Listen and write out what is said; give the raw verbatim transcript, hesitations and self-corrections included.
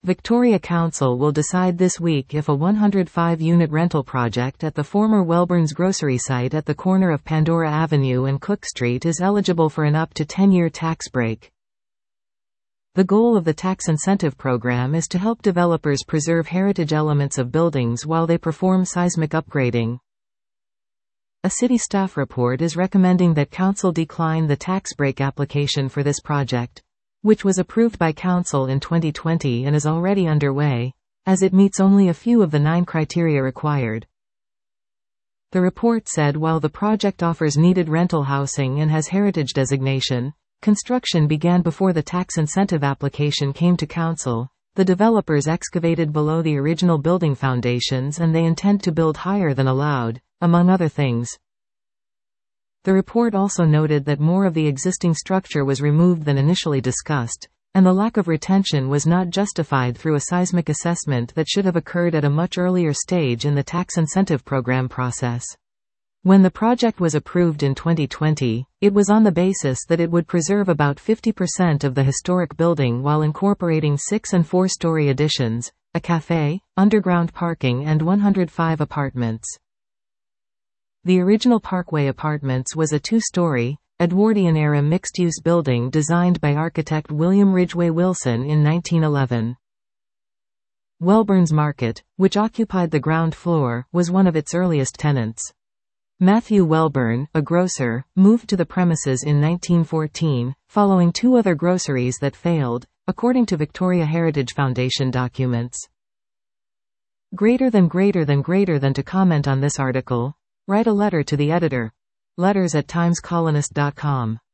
Victoria Council will decide this week if a one hundred five unit rental project at the former Wellburns grocery site at the corner of Pandora Avenue and Cook Street is eligible for an up to ten year tax break. The goal of the tax incentive program is to help developers preserve heritage elements of buildings while they perform seismic upgrading. A city staff report is recommending that Council decline the tax break application for this project, which was approved by Council in twenty twenty and is already underway, as it meets only a few of the nine criteria required. The report said while the project offers needed rental housing and has heritage designation, construction began before the tax incentive application came to Council. The developers excavated below the original building foundations and they intend to build higher than allowed, among other things. The report also noted that more of the existing structure was removed than initially discussed, and the lack of retention was not justified through a seismic assessment that should have occurred at a much earlier stage in the tax incentive program process. When the project was approved in twenty twenty, it was on the basis that it would preserve about fifty percent of the historic building while incorporating six and four-story additions, a cafe, underground parking and one hundred five apartments. The original Parkway Apartments was a two-story, Edwardian-era mixed-use building designed by architect William Ridgway Wilson in nineteen eleven. Wellburns Market, which occupied the ground floor, was one of its earliest tenants. Matthew Wellburn, a grocer, moved to the premises in nineteen fourteen, following two other groceries that failed, according to Victoria Heritage Foundation documents. Greater than greater than greater than to comment on this article, write a letter to the editor. Letters at times colonist dot com